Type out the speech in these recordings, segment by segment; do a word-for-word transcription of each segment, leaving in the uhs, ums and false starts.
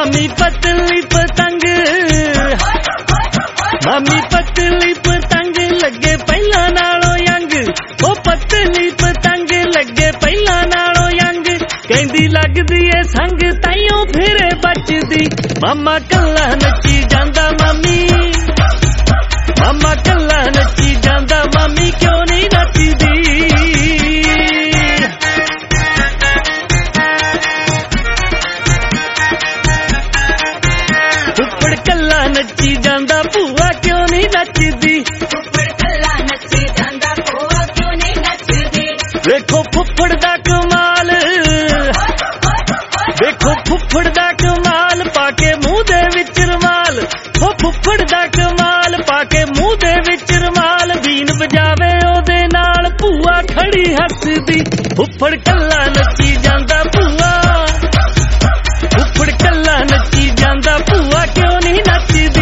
मामी पतली पतंग मामी पतली पतंग लगे पहला नालों यंग ओ पतली पतंग लगे पहला नालों यंग कहंदी लगदी ए संग ताइयों फिरे बचदी मामा कल्ला नची जांदा मामी मामा कल्ला नची जांदा मामी क्यों नहीं नचदी फुफड़ कल्ला नची जांदा भूआ क्यों नहीं नचदी फुफड़ कल्ला नची जांदा भूआ क्यों नहीं नचदी देखो फुफड़ दा कमाल देखो फुफड़ दा कमाल पाके मुंह दे विच रुमाल ओ फुफड़ दा कमाल पाके मुंह दे विच रुमाल बीन बजावे ओदे नाल भूआ खड़ी हसदी फुफड़ कल्ला नची जांदा भूआ फुफड़ कल्ला नची जांदा भूआ क्यों नहीं नचदी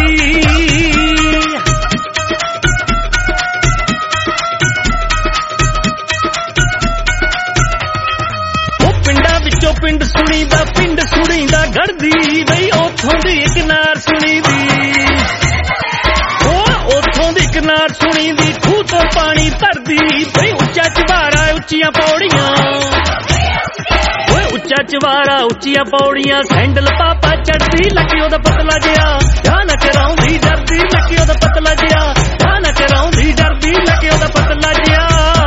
पिंडा पिंड सुनीदा पिंड सुनीदा गढ़दी बई उथों दी इक नार सुनीदी ओ उथों दी इक नार सुनीदी खूह तो पानी भरदी बई उच्चा चवारा उच्चियां पौड़ियां ओए उच्चा चवारा उच्चियां पौड़ियां सैंडल पापा चढ़दी लकी ओदा पतला जिहा जा न कराउंदी डरदी लकी ओदा पतला जिहा जा न कराउंदी डरदी लकी ओदा पतला जिहा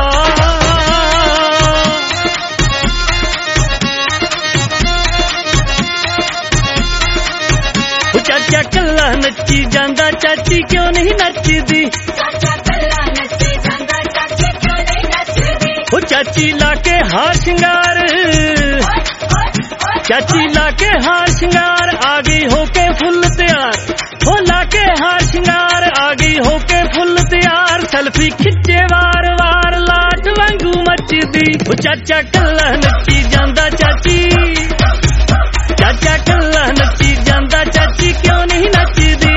चाचा कल्ला नची जांदा चाची क्यों नहीं नचदी चाचा कल्ला नची जांदा चाची क्यों नहीं नचदी ओ चाची लाके हार श्रृंगार चाची लाके हार श्रृंगार आ गई होके फुल तैयार ओ लाके हार श्रृंगार आ गई होके फुल तैयार सेल्फी खिच्चे वार वार लाट वांगू मचदी ओ चाचा कल्ला नची जांदा चाची चाचा कल्ला नची जांदा चाची क्यों नहीं नचदी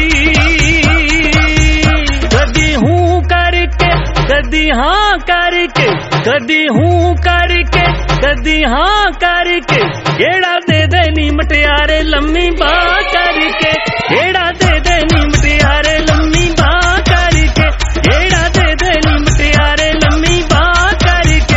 कदी हूं करके कदी हाँ करके कदी हूं करके कदी हाँ करके केड़ा दे देनी मटियारे लम्मी बाह करके केड़ा दे देनी मटियारे लम्मी बाह करके केड़ा दे देनी मटियारे लम्मी बाह करके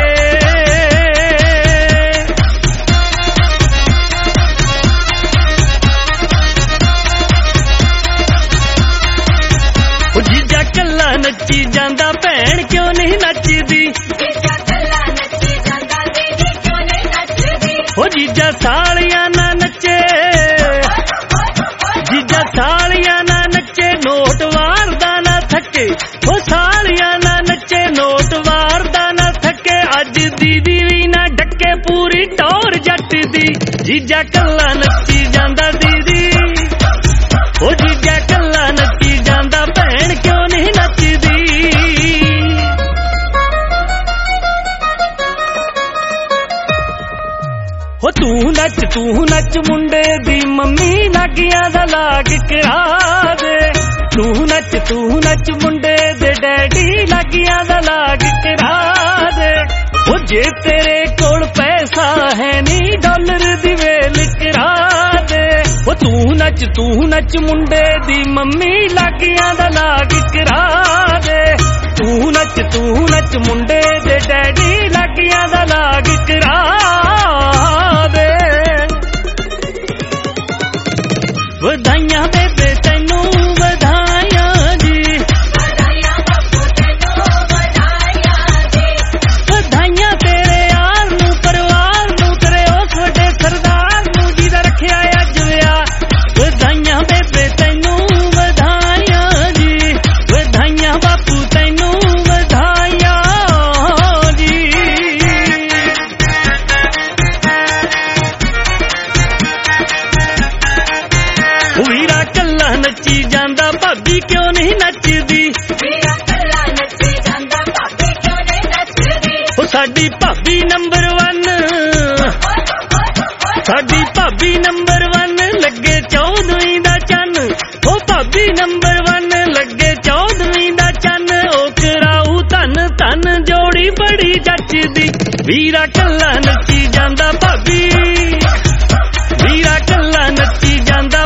जीजा कल्ला नची जांदा भैन क्यों नहीं नचदी जीजा कल्ला नची जांदा दीदी क्यों नहीं नचदी ओ जीजा सालियां ना नचे जीजा सालियां ना नचे नोट वारदा ना थके ओ सालियां ना नचे नोट वारदा ना थके अज दीदी भी ना डके पूरी टौर जट दी जीजा कल्ला नची जांदा दीदी ओ जीजा कल्ला नची जांदा भैन क्यों नहीं नचदी हो तू नच तू नच मुंडे दी मम्मी लागियां दा लाग करा दे तू नच तू नच मुंडे दे डैडी लागियां दा लाग करा दे ओ जे तेरे कोल पैसा है नी डॉलर दी वेल करा दे ओ तू नच तू नच मुंडे दी मम्मी लागियां दा लाग करा दे तू नच तू नच मुंडे दे डैडी लागियां दा लाग करा दे वधाइयां बेबे तैनू वधाइयां जी बधाइयां बापू तैनू बधाइयां जी वधाइयां तेरे यार नू परिवार नू तेरे ओ छोटे सरदार नू जीदा रखिया अज विआह वधाइयां बेबे तैनू वधाइयां जी वधाइयां बापू तैनू वधाइयां जी वीरा कल्ला नची जांदा भाभी क्यों नहीं नचदी वीरा कल्ला नची जांदा भाभी क्यों नहीं नचदी ओ साडी भाभी नंबर वन साडी भाभी नंबर वन लगे चौदहवीं दा चन ओ भाभी नंबर वन लगे चौदहवीं दा चन ओ कराऊ धन धन जोड़ी बड़ी जचदी वीरा कल्ला नची जांदा भाभी वीरा कल्ला नची जांदा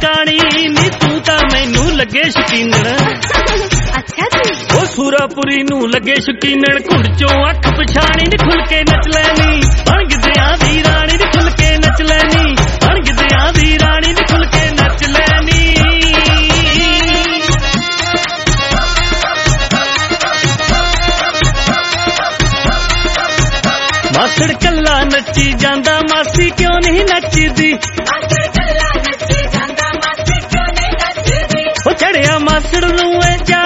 ਟਿਕਾਣੀ ਨੀ ਤੂੰ ਤਾਂ ਮੈਨੂੰ ਲੱਗੇ ਸ਼ਕੀਨਣ ਅੱਛਾ ਜੀ ਉਹ ਸੂਰਾਪੁਰੀ ਨੂੰ ਲੱਗੇ ਸ਼ਕੀਨਣ ਘੁੜ ਚੋਂ ਅੱਖ ਪਛਾਣੀ ਨੀ ਖੁੱਲ ਕੇ ਨੱਚ ਲੈਣੀ ਬਣ ਗਿੱਧਿਆਂ ਦੀ ਰਾਣੀ ਨੀ ਖੁੱਲ ਕੇ ਨੱਚ ਲੈਣੀ ਬਣ ਗਿੱਧਿਆਂ ਦੀ ਰਾਣੀ ਨੀ ਖੁੱਲ ਕੇ ਨੱਚ ਲੈਣੀ ਮਾਸੜ ਕੱਲਾ ਨੱਚੀ ਜਾਂਦਾ ਮਾਸੀ ਕਿਉਂ ਨਹੀਂ ਨੱਚਦੀ ਮਾਸੜ ਕੱਲਾ ਨੱਚੀ ਜਾਂਦਾ ਮਾਸੀ ਕਿਉਂ ਨਹੀਂ ਨੱਚਦੀ ਉਹ ਚੜਿਆ ਮਾਸੜ ਨੂੰ ਏ ਚਾ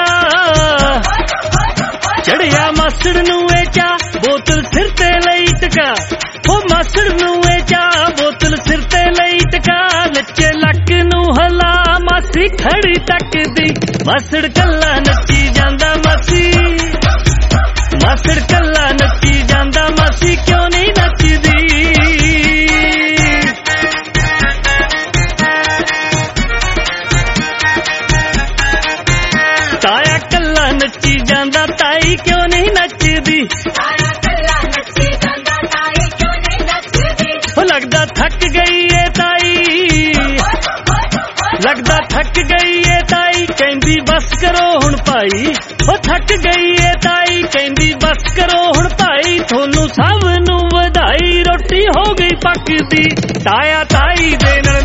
ਚੜਿਆ ਮਾਸੜ ਨੂੰ ਏ ਚਾ ਬੋਤਲ ਸਿਰ ਤੇ ਲਈ ਟਕਾ ਉਹ ਮਾਸੜ ਨੂੰ ਏ ਚਾ ਬੋਤਲ ਸਿਰ ਤੇ ਲਈ ਟਕਾ ਨੱਚੇ ਲੱਕ ਨੂੰ ਹਲਾ ਮਾਸੀ ਖੜੀ ਤੱਕਦੀ ਮਾਸੜ ਕੱਲਾ ਨੱਚੀ ਜਾਂਦਾ ਮਾਸੀ ਮਾਸੜ ਕੱਲਾ ਨੱਚੀ ਜਾਂਦਾ ਮਾਸੀ ਕਿਉਂ ਨਹੀਂ ਨੱਚਦੀ ਤਾਇਆ ਕੱਲਾ ਨੱਚੀ ਜਾਂਦਾ ਤਾਈ ਕਿਉਂ ਨਹੀਂ ਨੱਚਦੀ ਤਾਇਆ ਕੱਲਾ ਨੱਚੀ ਜਾਂਦਾ ਤਾਈ ਕਿਉਂ ਨਹੀਂ ਨੱਚਦੀ ਉਹ ਲੱਗਦਾ ਥੱਕ ਗਈ ਏ ਤਾਈ ਲੱਗਦਾ ਥੱਕ ਗਈ ਏ ਤਾਈ ਕਹਿੰਦੀ ਬਸ ਕਰੋ ਹੁਣ ਭਾਈ ਉਹ ਥੱਕ ਗਈ ਏ ਤਾਈ ਕਹਿੰਦੀ ਬਸ ਕਰੋ ਹੁਣ ਭਾਈ ਤੁਹਾਨੂੰ ਸਭ ਨੂੰ ਵਧਾਈ ਰੋਟੀ ਹੋ ਗਈ ਪੱਕਦੀ ਤਾਇਆ ਤਾਈ ਦੇ ਨਾਲ